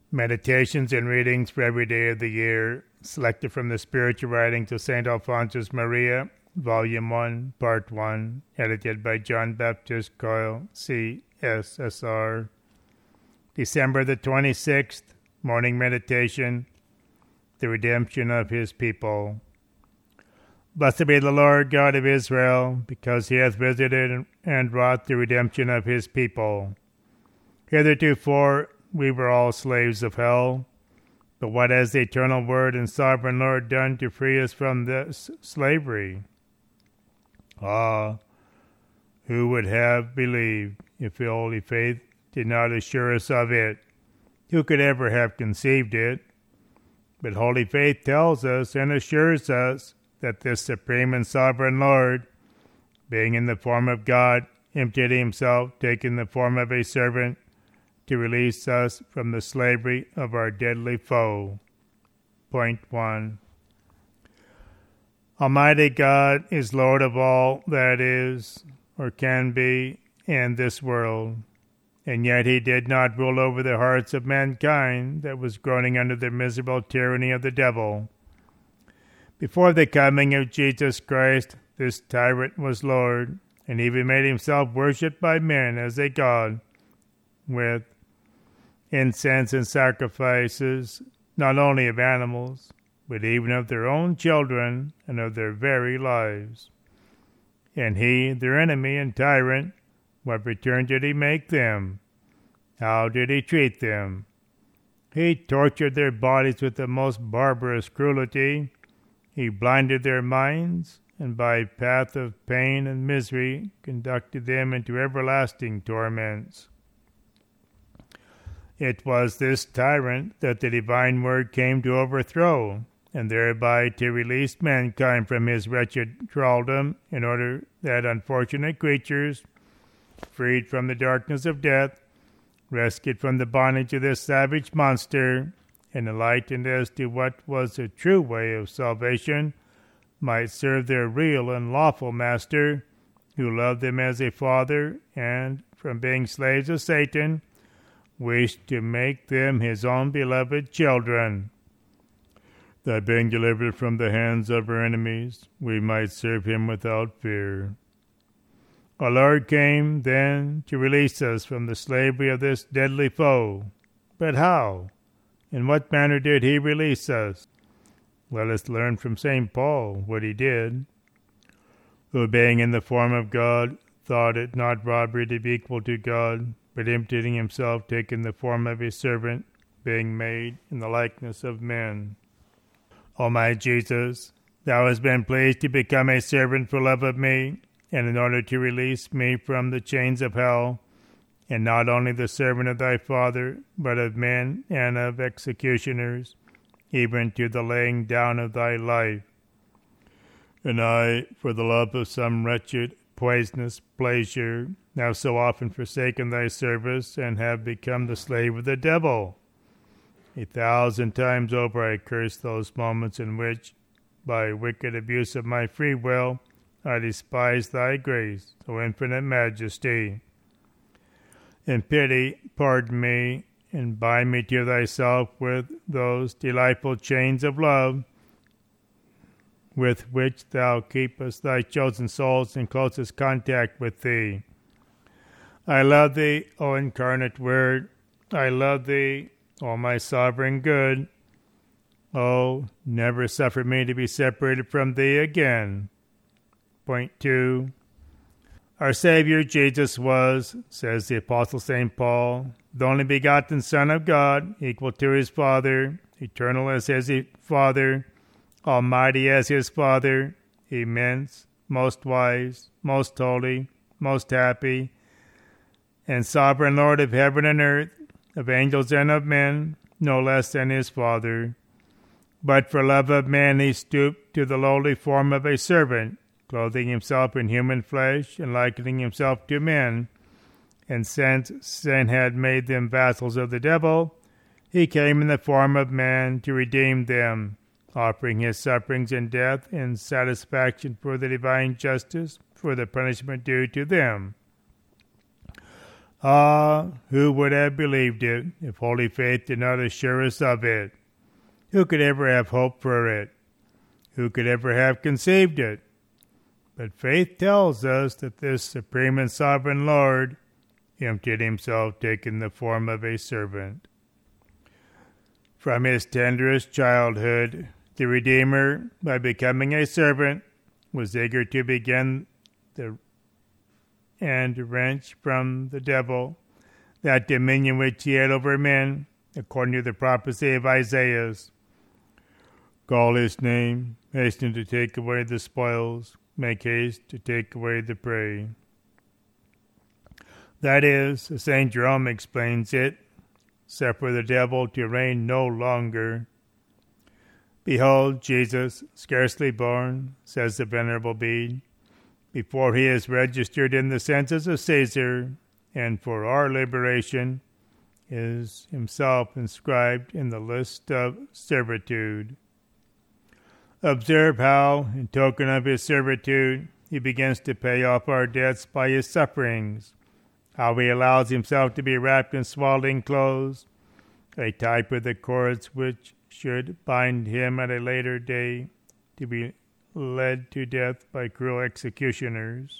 Meditations and readings for every day of the year, selected from the Spiritual Writings of St. Alphonsus Maria, Volume 1, Part 1, edited by John Baptist Coyle, C.S.S.R. December the 26th, Morning Meditation, the Redemption of His People. Blessed be the Lord God of Israel, because He hath visited and wrought the redemption of His people. Hitherto we were all slaves of hell, but what has the eternal Word and sovereign Lord done to free us from this slavery? Ah, who would have believed if the Holy Faith did not assure us of it? Who could ever have conceived it? But Holy Faith tells us and assures us that this supreme and sovereign Lord, being in the form of God, emptied Himself, taking the form of a servant, to release us from the slavery of our deadly foe. Point 1. Almighty God is Lord of all that is, or can be, in this world, and yet He did not rule over the hearts of mankind that was groaning under the miserable tyranny of the devil. Before the coming of Jesus Christ, this tyrant was Lord, and even made Himself worshipped by men as a God, with incense and sacrifices, not only of animals, but even of their own children and of their very lives. And He, their enemy and tyrant, what return did He make them? How did He treat them? He tortured their bodies with the most barbarous cruelty. He blinded their minds, and by a path of pain and misery conducted them into everlasting torments. It was this tyrant that the divine Word came to overthrow, and thereby to release mankind from his wretched thraldom, in order that unfortunate creatures, freed from the darkness of death, rescued from the bondage of this savage monster, and enlightened as to what was the true way of salvation, might serve their real and lawful Master, who loved them as a father, and, from being slaves of Satan, wished to make them His own beloved children, that being delivered from the hands of our enemies, we might serve Him without fear. Our Lord came, then, to release us from the slavery of this deadly foe. But how? In what manner did He release us? Let us learn from St. Paul what He did. Who, being in the form of God, thought it not robbery to be equal to God, but emptying Himself, taking the form of a servant, being made in the likeness of men. O my Jesus, Thou hast been pleased to become a servant for love of me, and in order to release me from the chains of hell, and not only the servant of Thy Father, but of men and of executioners, even to the laying down of Thy life. And I, for the love of some wretched, poisonous pleasure, have so often forsaken Thy service, and have become the slave of the devil. 1,000 times over I curse those moments in which, by wicked abuse of my free will, I despise Thy grace, O infinite Majesty. In pity, pardon me, and bind me to Thyself with those delightful chains of love, with which Thou keepest Thy chosen souls in closest contact with Thee. I love Thee, O incarnate Word. I love Thee, O my sovereign good. Oh, never suffer me to be separated from Thee again. Point 2. Our Savior Jesus was, says the Apostle St. Paul, the only begotten Son of God, equal to His Father, eternal as His Father, almighty as His Father, immense, most wise, most holy, most happy, and sovereign Lord of heaven and earth, of angels and of men, no less than His Father. But for love of man He stooped to the lowly form of a servant, clothing Himself in human flesh, and likening Himself to men. And since sin had made them vassals of the devil, He came in the form of man to redeem them, offering His sufferings and death in satisfaction for the divine justice, for the punishment due to them. Ah, who would have believed it if holy faith did not assure us of it? Who could ever have hoped for it? Who could ever have conceived it? But faith tells us that this supreme and sovereign Lord emptied himself, taking the form of a servant. From his tenderest childhood, the Redeemer, by becoming a servant, was eager to begin and wrench from the devil that dominion which he had over men, according to the prophecy of Isaiah. Call his name, hasten to take away the spoils, make haste to take away the prey. That is, as St. Jerome explains it, suffer the devil to reign no longer. Behold, Jesus, scarcely born, says the Venerable Bede, before he is registered in the census of Caesar, and for our liberation, is himself inscribed in the list of servitude. Observe how, in token of his servitude, he begins to pay off our debts by his sufferings, how he allows himself to be wrapped in swaddling clothes, a type of the cords which should bind him at a later day to be led to death by cruel executioners.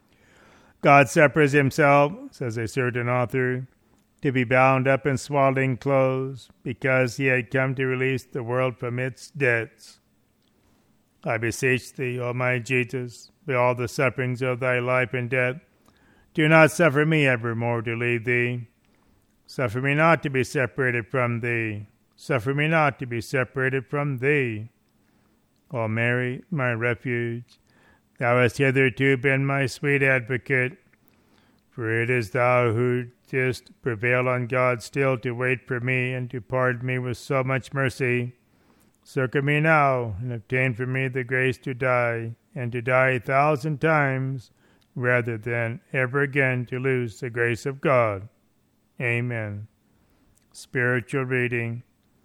God suffers himself, says a certain author, to be bound up in swaddling clothes, because he had come to release the world from its debts. I beseech thee, O my Jesus, by all the sufferings of thy life and death, do not suffer me evermore to leave thee. Suffer me not to be separated from thee. Suffer me not to be separated from thee. O Mary, my refuge, thou hast hitherto been my sweet advocate, for it is thou who didst prevail on God still to wait for me and to pardon me with so much mercy. Succor me now, and obtain for me the grace to die, and to die 1,000 times, rather than ever again to lose the grace of God. Amen. Spiritual reading.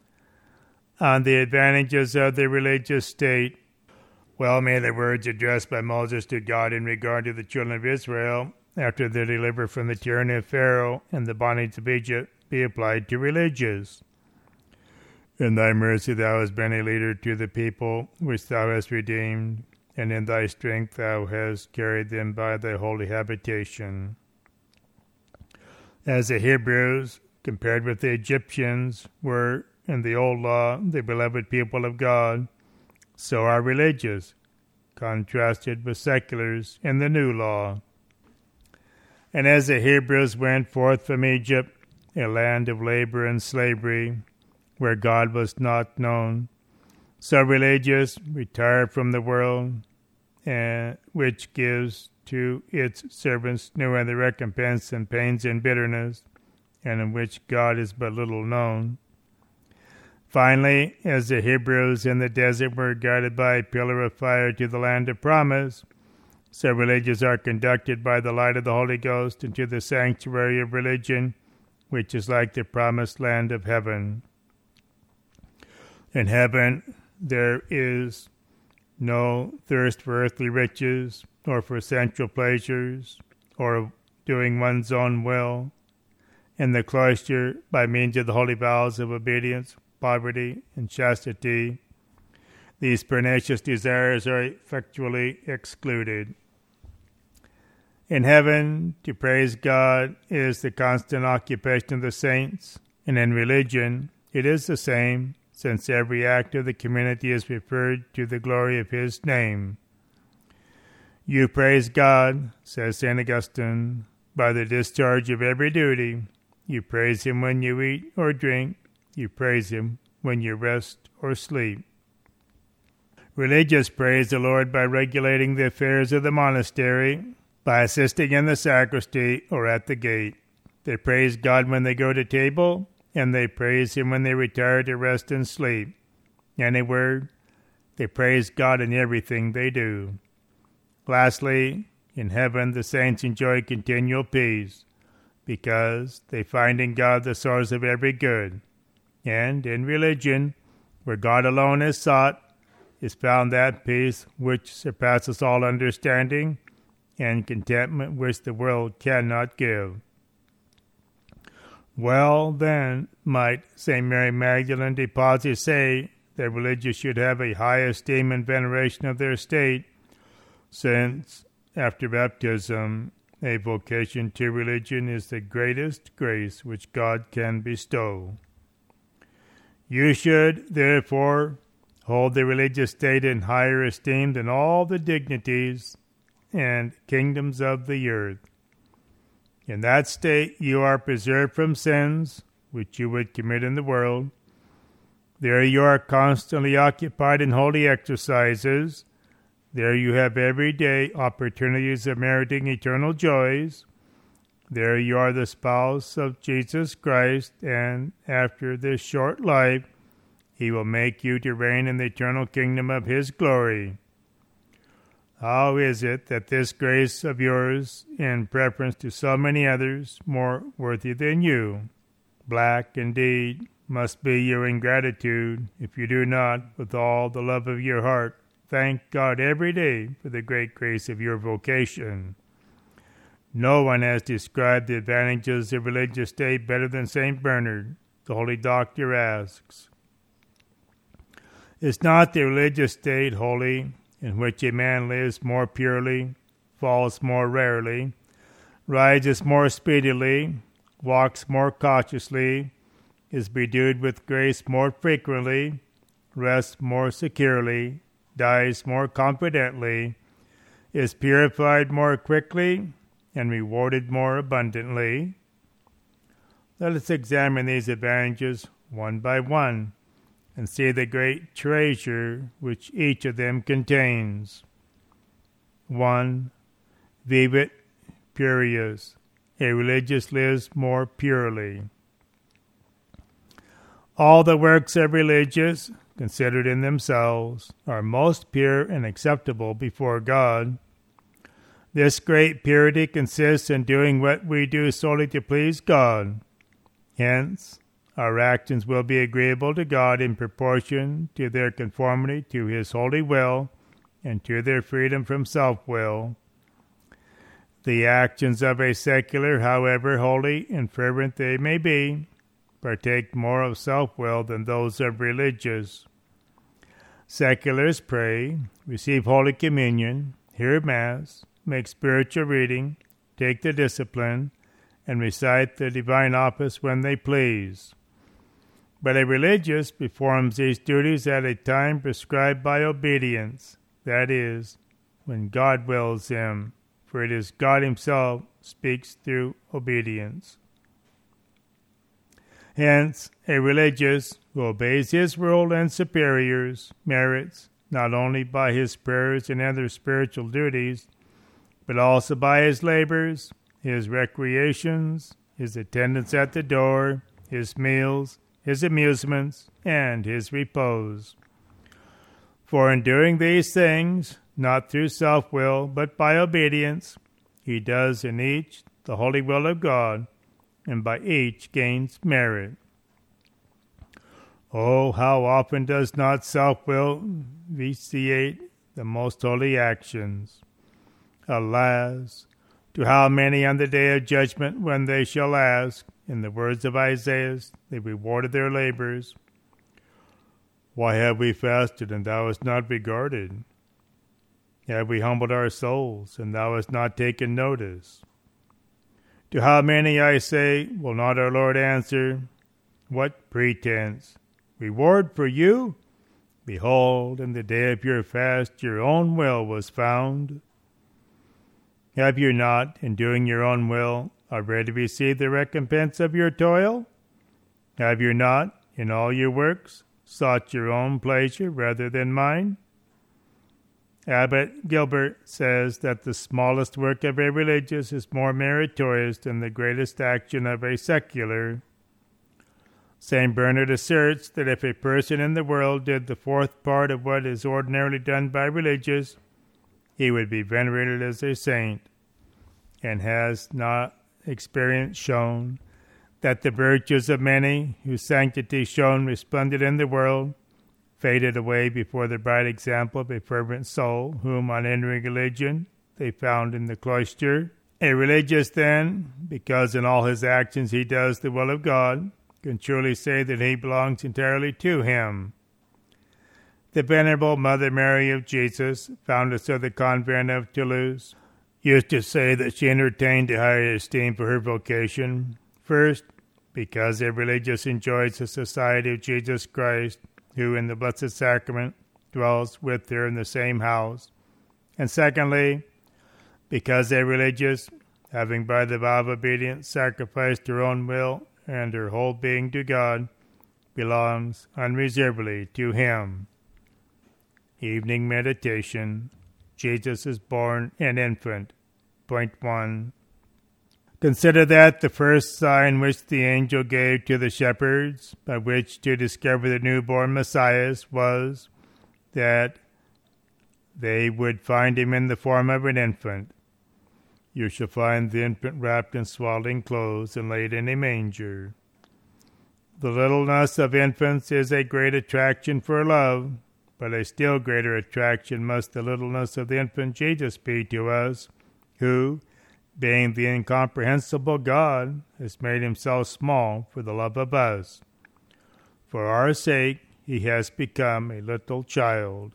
On the advantages of the religious state. Well may the words addressed by Moses to God in regard to the children of Israel, after their delivered from the tyranny of Pharaoh and the bondage of Egypt, be applied to religious. In thy mercy thou hast been a leader to the people which thou hast redeemed, and in thy strength thou hast carried them by thy holy habitation. As the Hebrews, compared with the Egyptians, were, in the old law, the beloved people of God, so are religious, contrasted with seculars in the new law. And as the Hebrews went forth from Egypt, a land of labor and slavery, where God was not known, so religious retire from the world, which gives to its servants no other recompense than pains and bitterness, and in which God is but little known. Finally, as the Hebrews in the desert were guided by a pillar of fire to the land of promise, so religious are conducted by the light of the Holy Ghost into the sanctuary of religion, which is like the promised land of heaven. In heaven there is no thirst for earthly riches, or for sensual pleasures, or of doing one's own will. In the cloister, by means of the holy vows of obedience, poverty, and chastity, these pernicious desires are effectually excluded. In heaven, to praise God is the constant occupation of the saints, and in religion it is the same, since every act of the community is referred to the glory of His name. You praise God, says St. Augustine, by the discharge of every duty. You praise Him when you eat or drink. You praise Him when you rest or sleep. Religious praise the Lord by regulating the affairs of the monastery, by assisting in the sacristy or at the gate. They praise God when they go to table, and they praise Him when they retire to rest and sleep. In a word, they praise God in everything they do. Lastly, in heaven the saints enjoy continual peace, because they find in God the source of every good. And in religion, where God alone is sought, is found that peace which surpasses all understanding, and contentment which the world cannot give. Well, then, might St. Mary Magdalene de Pazzi say that religious should have a high esteem and veneration of their state, since, after baptism, a vocation to religion is the greatest grace which God can bestow. You should, therefore, hold the religious state in higher esteem than all the dignities and kingdoms of the earth. In that state you are preserved from sins which you would commit in the world. There you are constantly occupied in holy exercises. There you have every day opportunities of meriting eternal joys. There you are the spouse of Jesus Christ, and after this short life, he will make you to reign in the eternal kingdom of his glory. How is it that this grace of yours, in preference to so many others more worthy than you, black indeed must be your ingratitude if you do not, with all the love of your heart, thank God every day for the great grace of your vocation? No one has described the advantages of religious state better than St. Bernard. The Holy Doctor asks, is not the religious state holy, in which a man lives more purely, falls more rarely, rises more speedily, walks more cautiously, is bedewed with grace more frequently, rests more securely, dies more confidently, is purified more quickly, and rewarded more abundantly? Let us examine these advantages one by one, and see the great treasure which each of them contains. 1. Vivit purius. A religious lives more purely. All the works of religious, considered in themselves, are most pure and acceptable before God. This great purity consists in doing what we do solely to please God. Hence, our actions will be agreeable to God in proportion to their conformity to his holy will and to their freedom from self-will. The actions of a secular, however holy and fervent they may be, partake more of self-will than those of religious. Seculars pray, receive Holy Communion, hear Mass, make spiritual reading, take the discipline, and recite the divine office when they please. But a religious performs these duties at a time prescribed by obedience, that is, when God wills him, for it is God himself speaks through obedience. Hence, a religious who obeys his rule and superiors merits, not only by his prayers and other spiritual duties, but also by his labors, his recreations, his attendance at the door, his meals, his amusements, and his repose. For in doing these things, not through self-will, but by obedience, he does in each the holy will of God, and by each gains merit. Oh, how often does not self-will vitiate the most holy actions? Alas, to how many on the day of judgment, when they shall ask, in the words of Isaiah, the reward of their labors, why have we fasted, and thou hast not regarded? Have we humbled our souls, and thou hast not taken notice? To how many, I say, will not our Lord answer, what pretense? Reward for you? Behold, in the day of your fast your own will was found. Have you not, in doing your own will, already received the recompense of your toil? Have you not, in all your works, sought your own pleasure rather than mine? Abbot Gilbert says that the smallest work of a religious is more meritorious than the greatest action of a secular. St. Bernard asserts that if a person in the world did the fourth part of what is ordinarily done by religious, he would be venerated as a saint, and has not experience shown that the virtues of many, whose sanctity shone resplendent in the world, faded away before the bright example of a fervent soul, whom on entering religion they found in the cloister, A religious, then, because in all his actions he does the will of God, can truly say that he belongs entirely to him. The Venerable Mother Mary of Jesus, foundress of the convent of Toulouse, used to say that she entertained a high esteem for her vocation. First, because a religious enjoys the society of Jesus Christ, who in the Blessed Sacrament dwells with her in the same house. And secondly, because a religious, having by the vow of obedience sacrificed her own will and her whole being to God, belongs unreservedly to him. Evening Meditation. Jesus is born an infant. Point 1. Consider that the first sign which the angel gave to the shepherds, by which to discover the newborn Messiah, was that they would find him in the form of an infant. You shall find the infant wrapped in swaddling clothes and laid in a manger. The littleness of infants is a great attraction for love, but a still greater attraction must the littleness of the infant Jesus be to us, who, being the incomprehensible God, has made himself small for the love of us. For our sake he has become a little child.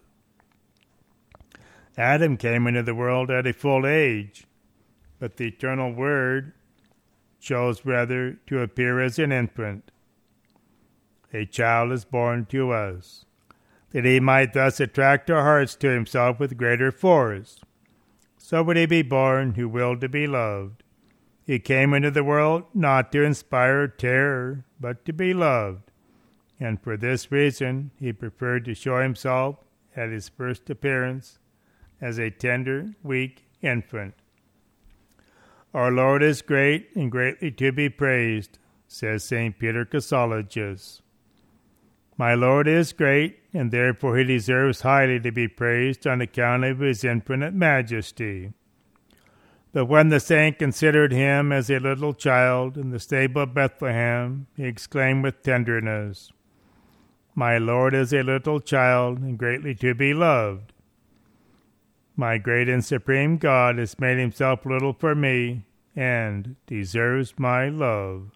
Adam came into the world at a full age, but the eternal Word chose rather to appear as an infant. A child is born to us, that he might thus attract our hearts to himself with greater force. So would he be born who willed to be loved. He came into the world not to inspire terror, but to be loved. And for this reason he preferred to show himself at his first appearance as a tender, weak infant. Our Lord is great and greatly to be praised, says St. Peter Chrysologus. My Lord is great, and therefore he deserves highly to be praised on account of his infinite majesty. But when the saint considered him as a little child in the stable of Bethlehem, he exclaimed with tenderness, My Lord is a little child, and greatly to be loved. My great and supreme God has made himself little for me, and deserves my love.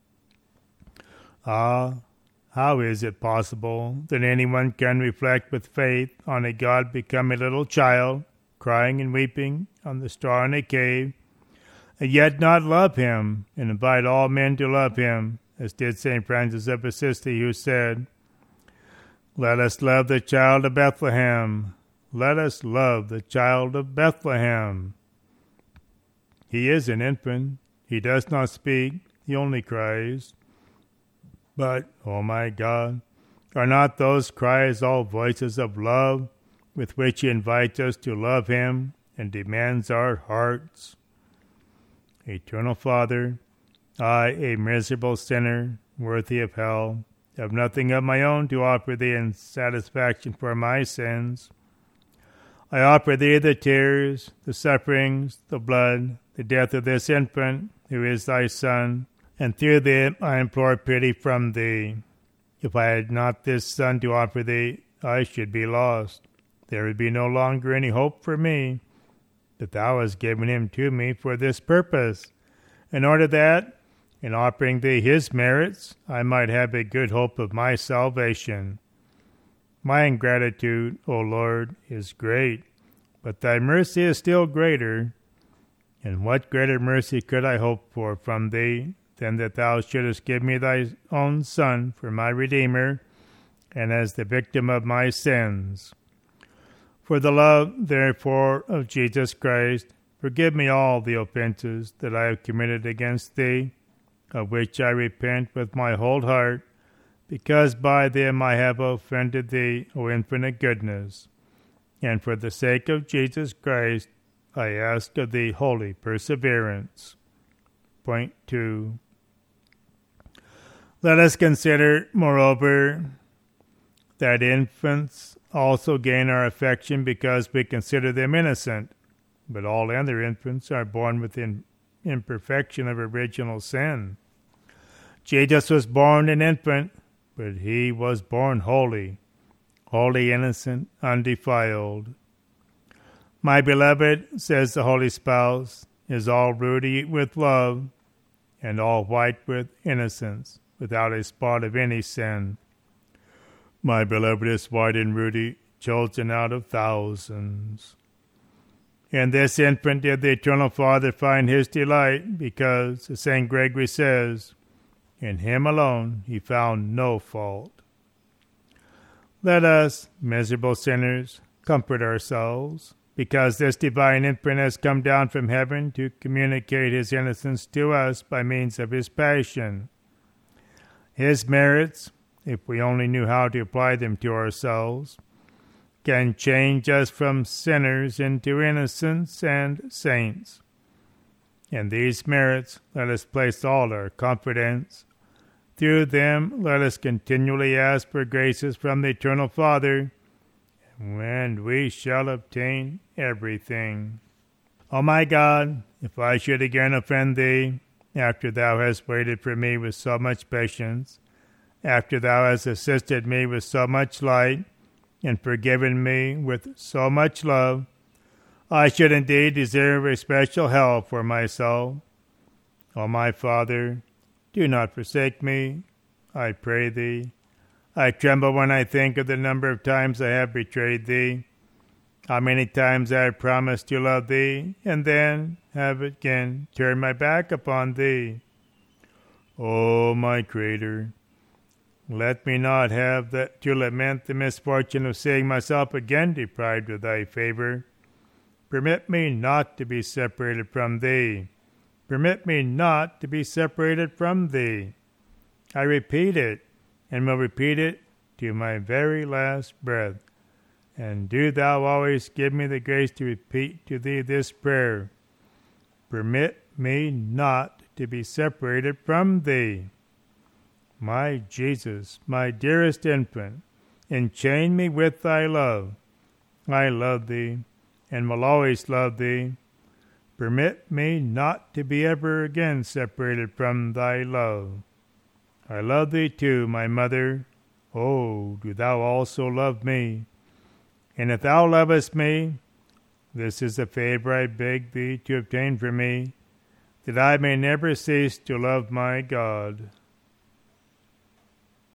Ah, how is it possible that anyone can reflect with faith on a God become a little child, crying and weeping on the straw in a cave, and yet not love him, and invite all men to love him, as did St. Francis of Assisi, who said, Let us love the child of Bethlehem. Let us love the child of Bethlehem. He is an infant. He does not speak. He only cries. But, oh my God, are not those cries all voices of love with which he invites us to love him and demands our hearts? Eternal Father, I, a miserable sinner, worthy of hell, have nothing of my own to offer thee in satisfaction for my sins. I offer thee the tears, the sufferings, the blood, the death of this infant, who is thy Son, and through thee I implore pity from thee. If I had not this Son to offer thee, I should be lost. There would be no longer any hope for me. But thou hast given him to me for this purpose, in order that, in offering thee his merits, I might have a good hope of my salvation. My ingratitude, O Lord, is great, but thy mercy is still greater. And what greater mercy could I hope for from thee than that thou shouldest give me thy own Son for my Redeemer, and as the victim of my sins? For the love, therefore, of Jesus Christ, forgive me all the offenses that I have committed against thee, of which I repent with my whole heart, because by them I have offended thee, O infinite goodness. And for the sake of Jesus Christ, I ask of thee holy perseverance. Point 2. Let us consider, moreover, that infants also gain our affection because we consider them innocent, but all other infants are born with imperfection of original sin. Jesus was born an infant, but he was born holy, innocent, undefiled. My beloved, says the Holy Spouse, is all ruddy with love, and all white with innocence, without a spot of any sin. My beloved is white and ruddy, chosen out of thousands. In this infant did the Eternal Father find his delight, because, as St. Gregory says, in him alone he found no fault. Let us, miserable sinners, comfort ourselves, because this divine infant has come down from heaven to communicate his innocence to us by means of his passion. His merits, if we only knew how to apply them to ourselves, can change us from sinners into innocents and saints. In these merits let us place all our confidence. Through them let us continually ask for graces from the Eternal Father, and we shall obtain everything. O my God, if I should again offend thee, after thou hast waited for me with so much patience, after thou hast assisted me with so much light, and forgiven me with so much love, I should indeed deserve a special hell for myself. O my Father, do not forsake me, I pray thee. I tremble when I think of the number of times I have betrayed thee, how many times I have promised to love thee, and then have again turned my back upon thee. O my Creator, let me not have to lament the misfortune of seeing myself again deprived of thy favor. Permit me not to be separated from thee. Permit me not to be separated from thee. I repeat it, and will repeat it to my very last breath. And do thou always give me the grace to repeat to thee this prayer. Permit me not to be separated from thee. My Jesus, my dearest infant, enchain me with thy love. I love thee, and will always love thee. Permit me not to be ever again separated from thy love. I love thee too, my mother. Oh, do thou also love me. And if thou lovest me, this is a favor I beg thee to obtain for me, that I may never cease to love my God.